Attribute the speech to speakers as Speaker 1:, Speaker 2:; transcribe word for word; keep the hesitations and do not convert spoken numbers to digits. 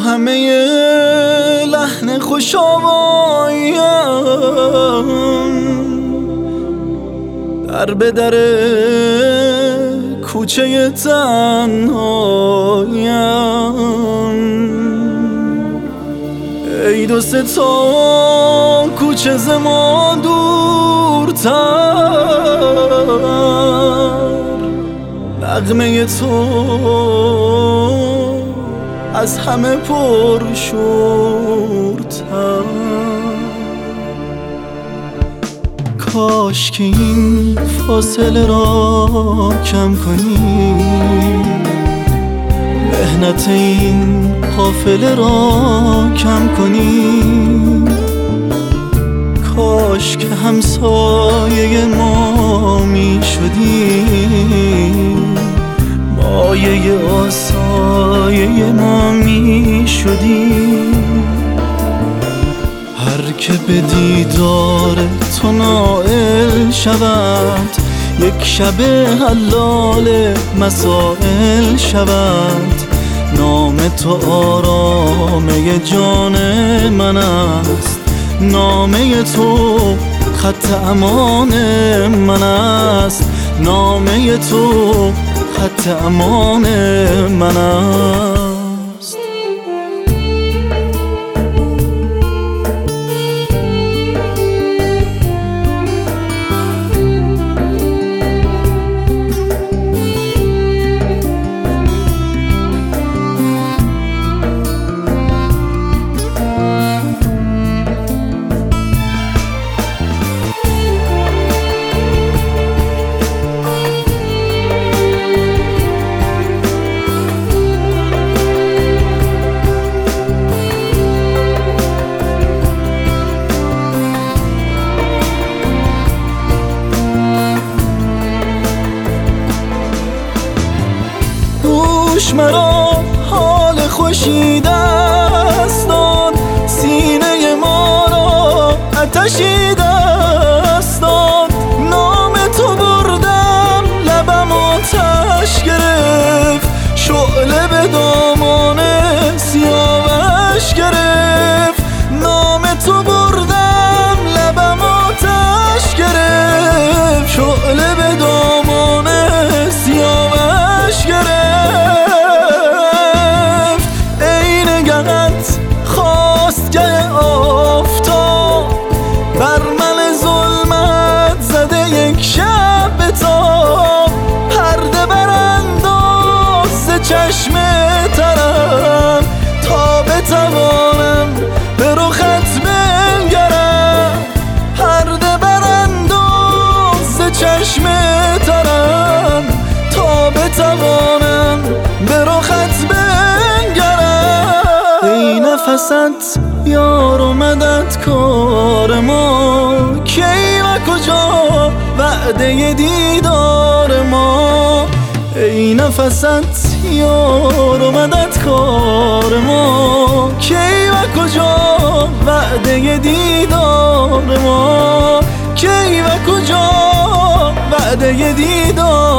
Speaker 1: همه لحن خوش آواییم در به در کوچه تنهایم. ای دو سه تا کوچه ز ما دورتر، نغمه تو از همه پرشورتر. کاش که این فاصله را کم کنی، محنت این قافله را کم کنی. کاش که همسایه ما می شدی، مایه آسایه ما می شدی. هر که به دیدار تو نائل شود، یک شب حلال مسائل شود. نام تو آرامه جان من است، نامه تو خط امان من است، نامه تو خط امان من است. دوش مرا حال خوشی دست داد، سینه ما را آتشی دست داد. نام تو بردم لبم آتش گرفت، شعله به دامان سیاوش گرفت. نام تو بردم لبم آتش گرفت، شعله به دامان سیاوش گرفت. خواستگه آفتاب بر من ظلمت زده، یک شب بتاب. پرده برانداز ز چشم ترم، تا بتوانم به رخت بنگرم. پرده برانداز ز چشم ترم، تا بتوانم به رخت بنگرم. ای نفست یار و مددکار ما، کی و کجا وعده دیدار ما. ای نفست یار و مددکار ما، کی و کجا وعده دیدار ما. کی و کجا وعده دیدار